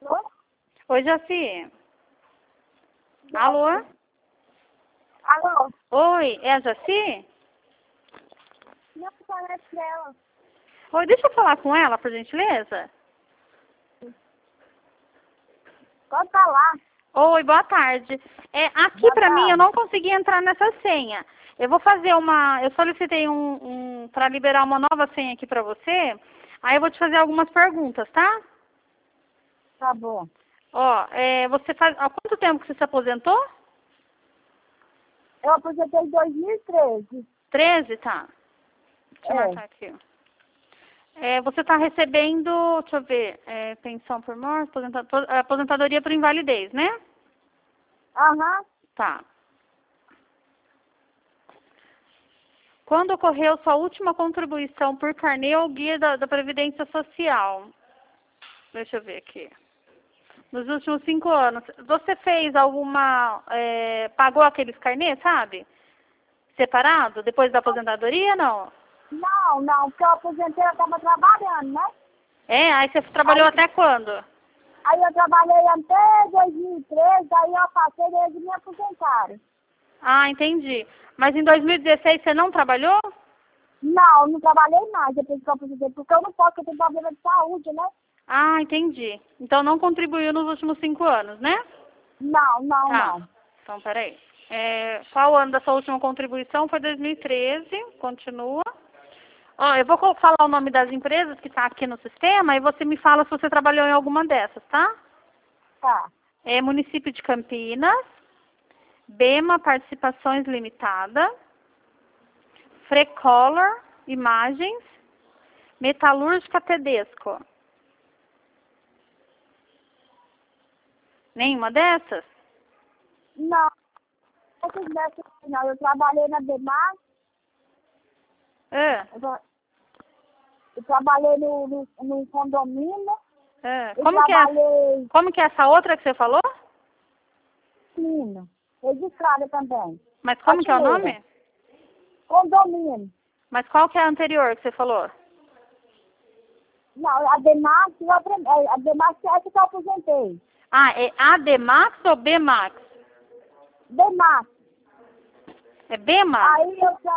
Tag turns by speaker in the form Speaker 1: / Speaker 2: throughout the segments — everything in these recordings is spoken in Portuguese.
Speaker 1: Alô?
Speaker 2: Oi, Jaci. Alô?
Speaker 1: Alô?
Speaker 2: Oi, é a Jaci?
Speaker 1: Não parece ela.
Speaker 2: Oi, deixa eu falar com ela, por gentileza.
Speaker 1: Pode falar.
Speaker 2: Oi, boa tarde. Aqui
Speaker 1: Boa
Speaker 2: pra mim, eu
Speaker 1: tarde.
Speaker 2: não consegui entrar nessa senha. Eu vou fazer eu solicitei para liberar uma nova senha aqui pra você. Aí eu vou te fazer algumas perguntas, tá?
Speaker 1: Tá bom.
Speaker 2: Ó, há quanto tempo que você se aposentou?
Speaker 1: Eu aposentei em 2013.
Speaker 2: 13, tá. Deixa eu marcar aqui. Você está recebendo, deixa eu ver, pensão por morte, aposentadoria por invalidez, né?
Speaker 1: Aham.
Speaker 2: Tá. Quando ocorreu sua última contribuição por carnê ou guia da Previdência Social? Deixa eu ver aqui. Nos últimos 5 anos. Você fez pagou aqueles carnês, sabe? Separado, depois da aposentadoria, não?
Speaker 1: Não, porque eu aposentei, eu estava trabalhando, né?
Speaker 2: Aí você trabalhou até quando?
Speaker 1: Aí eu trabalhei até 2013, aí eu passei e eles me aposentaram.
Speaker 2: Ah, entendi. Mas em 2016 você não trabalhou?
Speaker 1: Não trabalhei mais depois que eu aposentei, porque eu não posso, porque eu tenho problema de saúde, né?
Speaker 2: Ah, entendi. Então não contribuiu nos últimos 5 anos, né?
Speaker 1: Não.
Speaker 2: Tá. Então, peraí. Qual ano da sua última contribuição? Foi 2013. Continua. Ó, eu vou falar o nome das empresas que está aqui no sistema e você me fala se você trabalhou em alguma dessas, tá?
Speaker 1: Tá.
Speaker 2: Município de Campinas, Bema Participações Limitada, Frecolor Imagens, Metalúrgica Tedesco. Nenhuma dessas?
Speaker 1: Não. Não, eu trabalhei na Demar, eu trabalhei no condomínio,
Speaker 2: Como que é essa outra que você falou?
Speaker 1: registrada também.
Speaker 2: Mas como que é o nome?
Speaker 1: Condomínio.
Speaker 2: Mas qual que é a anterior que você falou?
Speaker 1: Não, a Demax, a Demax é essa que eu aposentei.
Speaker 2: Ah, é ADMAX ou BMAX?
Speaker 1: Demax.
Speaker 2: É BMAX?
Speaker 1: Aí eu já...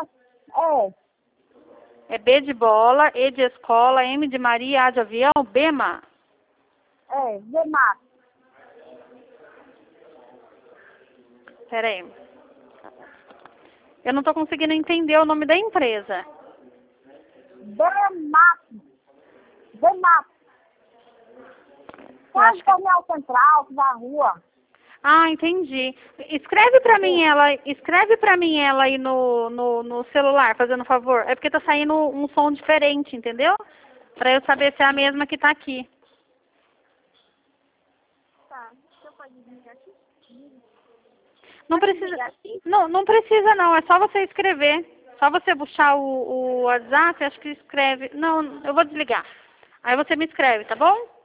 Speaker 2: É B de bola, E de escola, M de Maria, A de avião, BEMA?
Speaker 1: Demax.
Speaker 2: Peraí. Eu não estou conseguindo entender o nome da empresa.
Speaker 1: Demax. Quase Torneio Central, da rua.
Speaker 2: Ah, entendi. Escreve pra mim ela aí no celular, fazendo favor. É porque tá saindo um som diferente, entendeu? Pra eu saber se é a mesma que tá aqui.
Speaker 1: Tá, você pode desligar aqui?
Speaker 2: Não precisa, não precisa não, é só você escrever. Só você puxar o WhatsApp, acho que escreve. Não, eu vou desligar. Aí você me escreve, tá bom?